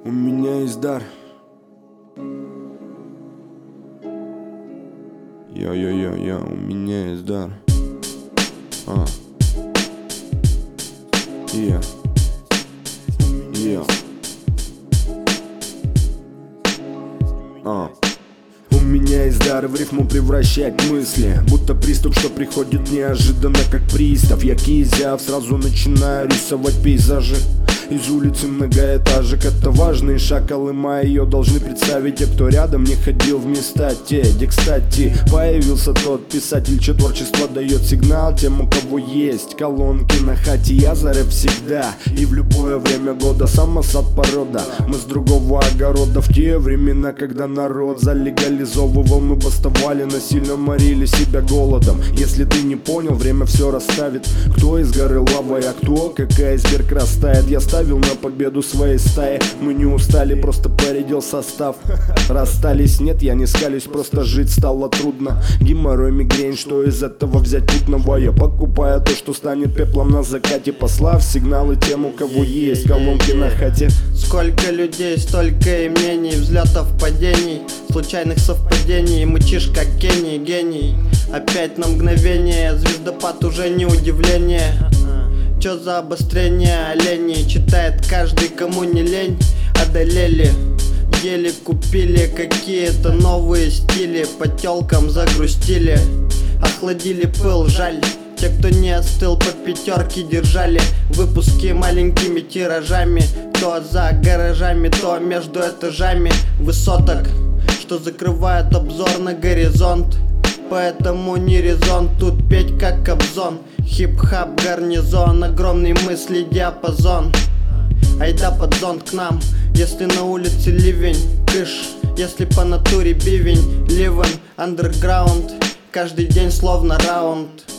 У меня есть дар. Йо-йо-йо-йо, у меня есть дар. У меня есть дар в рифму превращать мысли, будто приступ, что приходит неожиданно, как пристав. Я кизяв, сразу начинаю рисовать пейзажи из улицы многоэтажек. Это важный шаг, Колыма ее должны представить те, кто рядом не ходил в места те, где, кстати, появился тот писатель, чье творчество дает сигнал тем, у кого есть колонки на хате. Я за рэп всегда и в любое время года, самосад порода. Мы с другого огорода в те времена, когда народ залегализовывал, мы бастовали, насильно морили себя голодом. Если ты не понял, время все расставит. Кто из горы лавой, а кто как айсберг растает. Я ставил на победу своей стаи. Мы не устали, просто поредел состав. Расстались, нет, я не скалюсь, просто жить стало трудно. Геморрой, мигрень, что из этого взять путного? Я покупаю то, что станет пеплом на закате, послав сигналы тем, у кого есть колонки на хате. Сколько людей, столько и мнений, взлетов, падений, случайных совпадений. Мычишь как Кенни, гений. Опять на мгновение, звездопад уже не удивление. Чё за обострение оленей? Читает каждый, кому не лень. Одолели, еле купили какие-то новые стили. По тёлкам загрустили, охладили пыл, жаль. Те, кто не остыл, по пятерке держали выпуски маленькими тиражами. То за гаражами, то между этажами высоток, что закрывают обзор на горизонт. Поэтому не резон тут петь как Кобзон. Хип-хап гарнизон, огромный мысли диапазон. Айда под зонт к нам, если на улице ливень. Кыш, если по натуре бивень. Living underground, каждый день словно раунд.